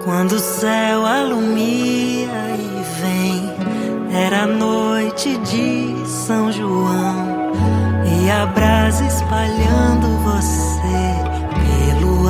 Quando o céu alumia e vem, era a noite de São João, e a brasa espalhando você pelo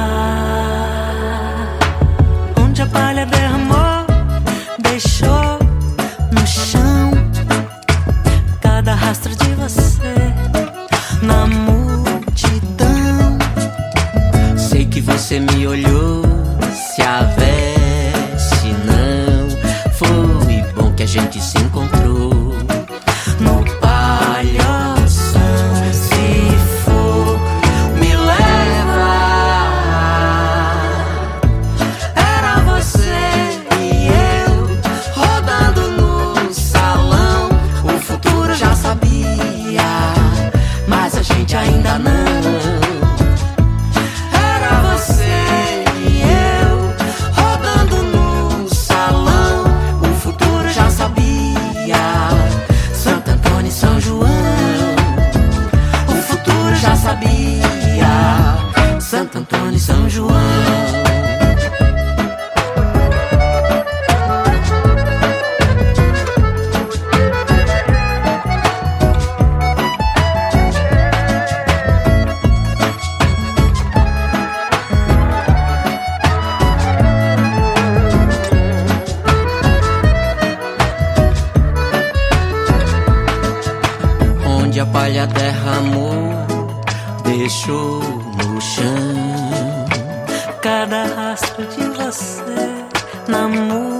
ar. Onde a palha derramou, deixou no chão cada rastro de você na multidão. Sei que você me olhou, se aveste não. Foi bom que a gente se encontrou No palhação, se for, me leva. Era você e eu rodando no salão. O futuro já sabia, mas a gente ainda não. Santo Antônio e São João. Onde a palha derramou, deixou no chão cada rastro de você na multidão.